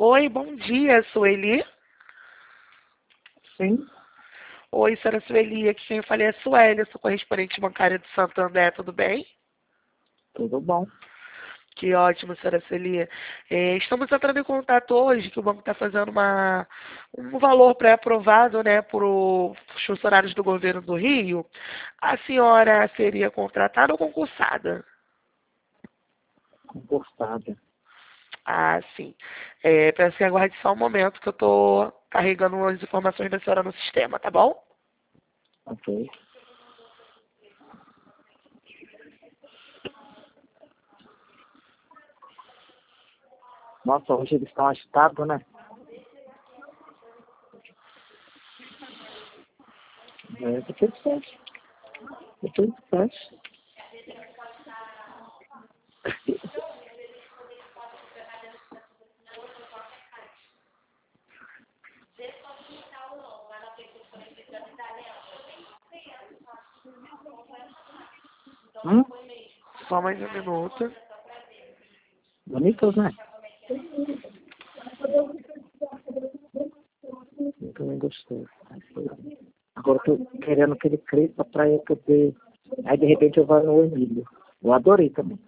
Oi, bom dia, Sueli. Sim, Oi, senhora Sueli, aqui quem eu falei é a Sueli, eu sou correspondente bancária do Santander, tudo bem? tudo bom. Que ótimo, senhora Sueli. Estamos entrando em contato hoje, que o banco está fazendo um valor pré-aprovado, né, para os funcionários do governo do Rio. A senhora seria contratada ou concursada? Concursada. Ah, sim. Peço que aguarde só um momento que eu estou carregando as informações da senhora no sistema, tá bom? Ok. Nossa, hoje eles estão agitados, né? Tudo certo. Tudo certo. Hum? Só mais um minuto. Bonitos, né? Eu também gostei. Agora eu tô querendo que ele cresça pra eu poder... Aí, de repente, eu vou no Emílio. Eu adorei também.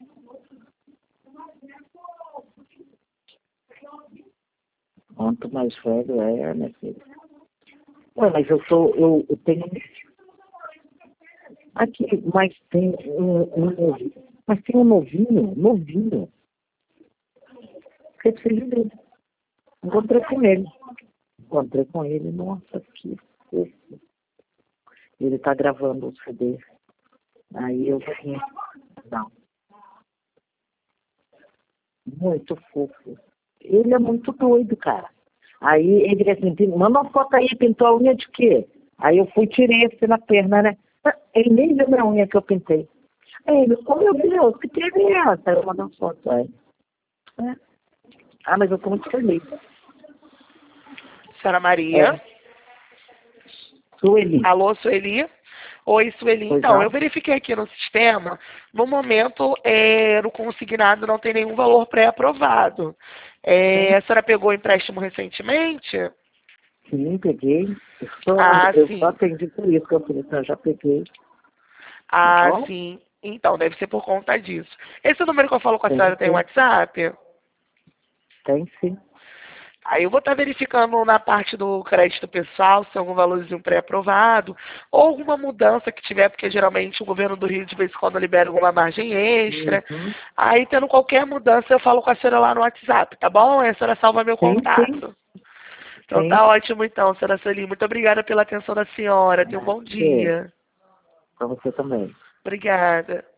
Quanto mais velho é, né, filho? Ué, mas eu tenho... Aqui, mas tem mas tem um novinho. Fiquei feliz dele. Encontrei com ele, nossa, que fofo. Ele tá gravando o CD. Aí eu vim. Não, muito fofo. Ele é muito doido, cara. Aí ele disse assim, manda uma foto aí, pintou a unha de quê? Aí eu fui e tirei esse na perna, né? Ele nem viu minha unha que eu pintei. Aí ele, oh meu Deus, que teve essa? Eu mandei uma foto aí. É. Ah, mas eu tô muito feliz. Senhora Maria. É, Sueli. Alô, Sueli? Oi, Sueli. Pois Então, eu não? verifiquei aqui no sistema. No momento, no consignado não tem nenhum valor pré-aprovado. Sim, A senhora pegou o empréstimo recentemente? sim, peguei. Ah, Eu só sim. atendi por isso que eu falei, então, eu já peguei. Tá Ah, bom? sim. Então, deve ser por conta disso. Esse número que eu falo com a Tem senhora tem sim. WhatsApp? Tem sim. Aí eu vou estar verificando na parte do crédito pessoal se tem algum valorzinho pré-aprovado ou alguma mudança que tiver, porque geralmente o governo do Rio de vez em quando libera alguma margem extra. Uhum. Aí tendo qualquer mudança eu falo com a senhora lá no WhatsApp, tá bom? Aí a senhora salva meu Sim. contato. Então Sim. tá ótimo então, senhora Sueli. Muito obrigada pela atenção da senhora. Tenha um bom É, dia. pra você também. Obrigada.